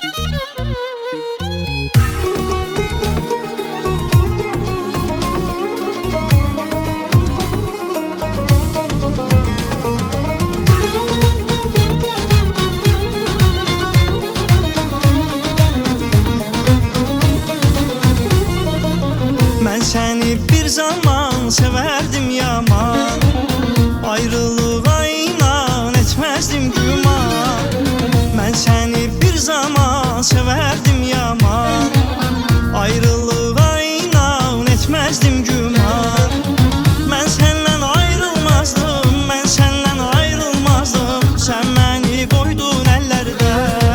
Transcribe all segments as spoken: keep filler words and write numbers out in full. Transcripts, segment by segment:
Ben seni bir zaman severdim yaman, ayrılığa inan etmezdim güman. Ben seni bir zaman severdim yaman, ayrılığa inan etmezdim güman. Ben senden ayrılmazdım, ben senden ayrılmazdım, sen beni koydun ellerde.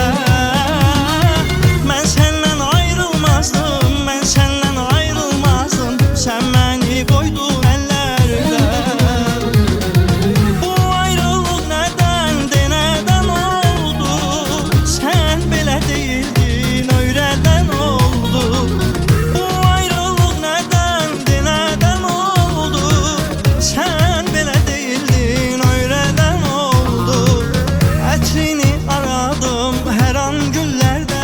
Ben senden ayrılmazdım, ben senden ayrılmazdım, sen beni koydun ellerde. Bu ayrılık neden de neden oldu, sen belə değildin öyrədən oldu. Bu ayrılık neden de neden oldu, sen belə değildin öyrədən oldu. Ətrini aradım her an güllerde,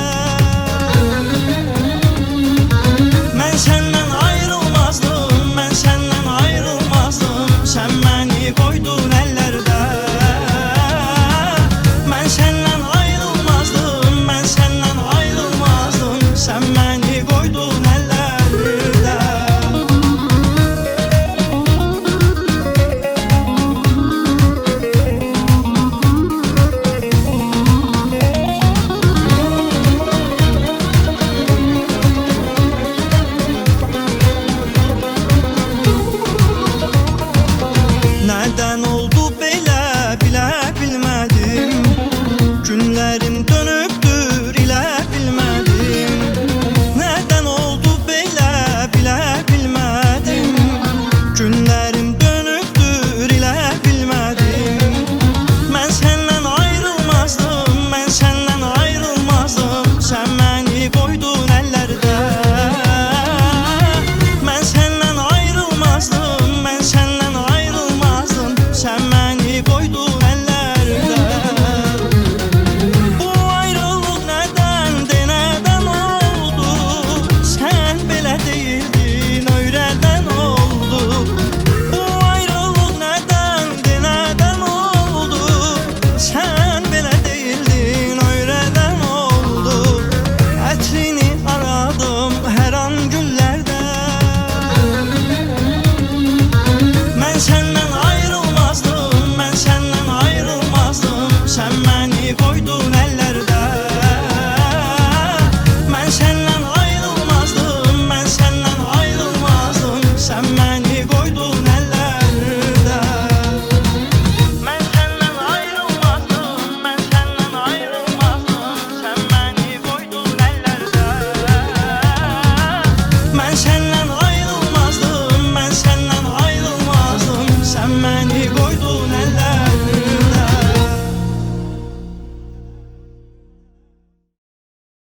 ben senden ayrılmazdım, ben senden ayrılmazdım, sen beni koydun ellerde. Ben senden ayrılmazdım, ben senden ayrılmazdım, sen beni koydun ellerde. Nereden oldu belə bilə bilmədim, günlərim dönübdür ilə bilmədim. Nereden oldu belə bilə bilmədim, günlərim dönübdür ilə bilmədim. Ben senden ayrılmazdım, ben senden ayrılmazdım, sen beni koydun ellerde. Ben senden ayrılmazdım, ben senden ayrılmazdım, sen beni koydun ellerde. Bu ayrılık neden de neden oldu, sen belə değildin öyrədən oldu. Bu ayrılık neden de neden oldu, sen belə değildin öyrədən oldu. Ətrini aradım her an güllerde, ben senden ayrılmazdım, ben senden ayrılmazdım, sen beni koydun ellerde. Ben senden ayrılmazdım, ben senden ayrılmazdım, sen beni koydun